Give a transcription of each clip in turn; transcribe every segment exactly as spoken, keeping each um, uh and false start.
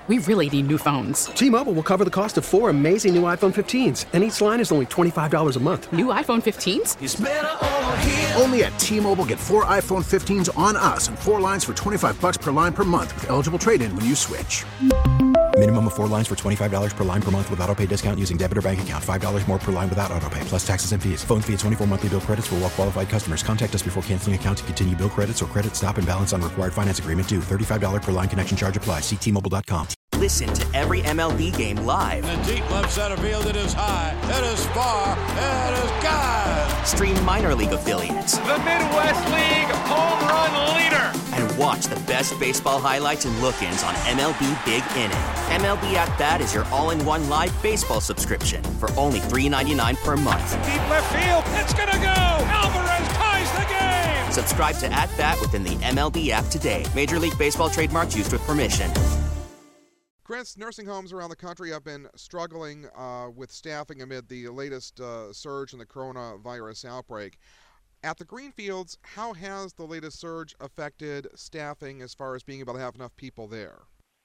We really need new phones. T-Mobile will cover the cost of four amazing new iPhone fifteens, and each line is only twenty-five dollars a month. New iPhone fifteens? It's better over here. Only at T-Mobile, get four iPhone fifteens on us and four lines for twenty-five bucks per line per month with eligible trade-in when you switch. Minimum of four lines for twenty-five dollars per line per month with autopay discount using debit or bank account. five dollars more per line without autopay, plus taxes and fees. Phone fee at twenty-four monthly bill credits for well-qualified customers. Contact us before canceling account to continue bill credits or credit stop and balance on required finance agreement due. thirty-five dollars per line connection charge applies. See T Mobile dot com. Listen to every M L B game live. In the deep left center field, it is high, it is far, it is gone. Stream minor league affiliates. The Midwest League home run leader. And watch the best baseball highlights and look-ins on M L B Big Inning. M L B At Bat is your all-in-one live baseball subscription for only three dollars and ninety-nine cents per month. Deep left field, it's gonna go. Alvarez ties the game. Subscribe to At Bat within the M L B app today. Major League Baseball trademarks used with permission. Chris, nursing homes around the country have been struggling uh, with staffing amid the latest uh, surge in the coronavirus outbreak. At the Greenfields, how has the latest surge affected staffing as far as being able to have enough people there?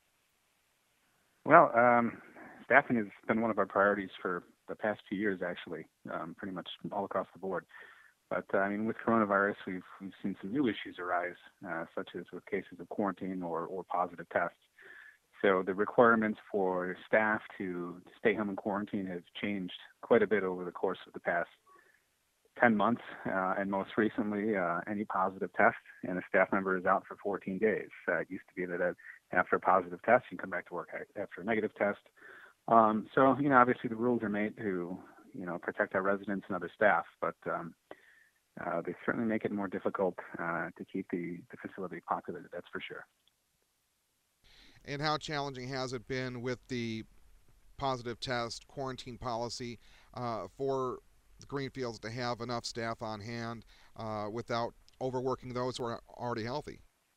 Well, um, staffing has been one of our priorities for the past few years, actually, um, pretty much all across the board. But, uh, I mean, with coronavirus, we've, we've seen some new issues arise, uh, such as with cases of quarantine or, or positive tests. So the requirements for staff to stay home in quarantine have changed quite a bit over the course of the past ten months. Uh, and most recently, uh, any positive test and a staff member is out for fourteen days. Uh, it used to be that uh, after a positive test, you can come back to work after a negative test. Um, so, you know, obviously the rules are made to, you know, protect our residents and other staff, but um, uh, they certainly make it more difficult uh, to keep the, the facility populated, that's for sure. And how challenging has it been with the positive test quarantine policy uh, for the Greenfields to have enough staff on hand uh, without overworking those who are already healthy?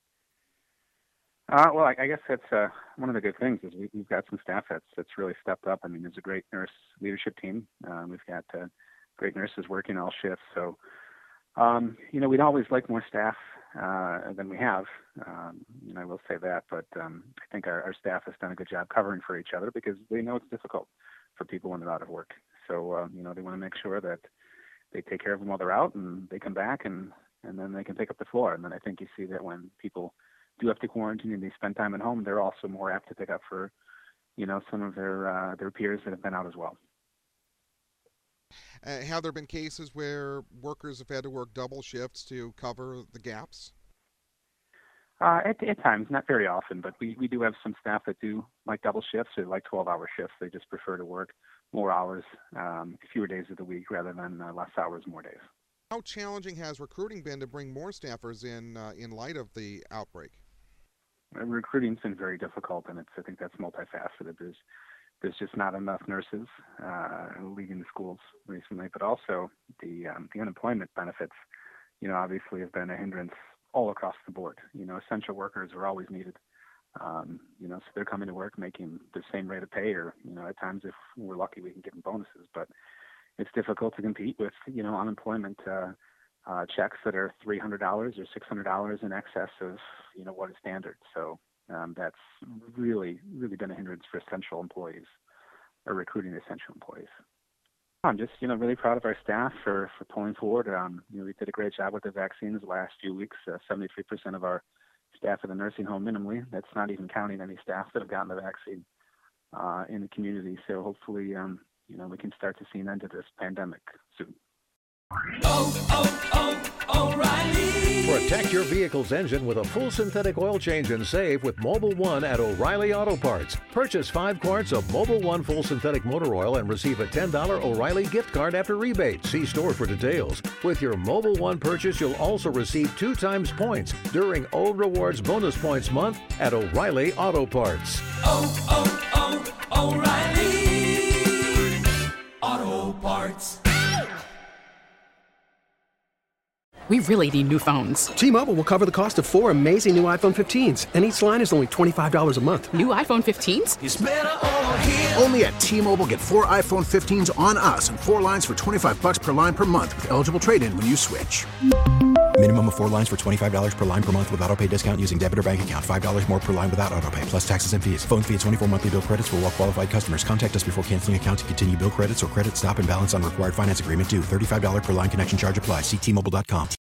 Uh, well, I, I guess that's uh, one of the good things is we, we've got some staff that's that's really stepped up. I mean, there's a great nurse leadership team. Um, we've got uh, great nurses working all shifts. So, um, you know, we'd always like more staff uh, than we have. Um, you know, I will say that. But um, I think our, our staff has done a good job covering for each other because they know it's difficult for people when they're out of work. So, uh, you know, they want to make sure that they take care of them while they're out and they come back and, and then they can pick up the floor. And then I think you see that when people do have to quarantine and they spend time at home, they're also more apt to pick up for, you know, some of their uh, their peers that have been out as well. Uh, have there been cases where workers have had to work double shifts to cover the gaps? Uh, at, at times, not very often, but we, we do have some staff that do like double shifts or like twelve-hour shifts. They just prefer to work more hours, um, fewer days of the week rather than uh, less hours, more days. How challenging has recruiting been to bring more staffers in uh, in light of the outbreak? Uh, recruiting's been very difficult, and it's I think that's multifaceted. There's there's just not enough nurses uh, leaving the schools recently, but also the um, the unemployment benefits, you know, obviously have been a hindrance all across the board. You know, essential workers are always needed. Um, you know, so they're coming to work making the same rate of pay, or you know, at times if we're lucky, we can give them bonuses, but it's difficult to compete with, you know, unemployment uh, uh, checks that are three hundred dollars or six hundred dollars in excess of, you know, what is standard. So um, that's really, really been a hindrance for essential employees or recruiting essential employees. I'm just, you know, really proud of our staff for, for pulling forward. Um, you know, we did a great job with the vaccines the last few weeks. Uh, seventy-three percent of our staff at the nursing home minimally. That's not even counting any staff that have gotten the vaccine uh, in the community. So hopefully, um, you know, we can start to see an end to this pandemic soon. Oh, oh, oh, O'Reilly. Protect your vehicle's engine with a full synthetic oil change and save with Mobil one at O'Reilly Auto Parts. Purchase five quarts of Mobil one full synthetic motor oil and receive a ten dollars O'Reilly gift card after rebate. See store for details. With your Mobil one purchase, you'll also receive two times points during O Rewards Bonus Points Month at O'Reilly Auto Parts. Oh, oh, oh, O'Reilly Auto Parts. We really need new phones. T-Mobile will cover the cost of four amazing new iPhone fifteens, and each line is only twenty-five dollars a month. New iPhone fifteens? It's better over here. Only at T-Mobile, get four iPhone fifteens on us and four lines for twenty-five bucks per line per month with eligible trade-in when you switch. Minimum of four lines for twenty-five dollars per line per month with auto pay discount using debit or bank account. five dollars more per line without auto pay, plus taxes and fees. Phone fee at twenty-four monthly bill credits for well qualified customers. Contact us before canceling account to continue bill credits or credit stop and balance on required finance agreement due. thirty-five dollars per line connection charge applies. See T Mobile dot com.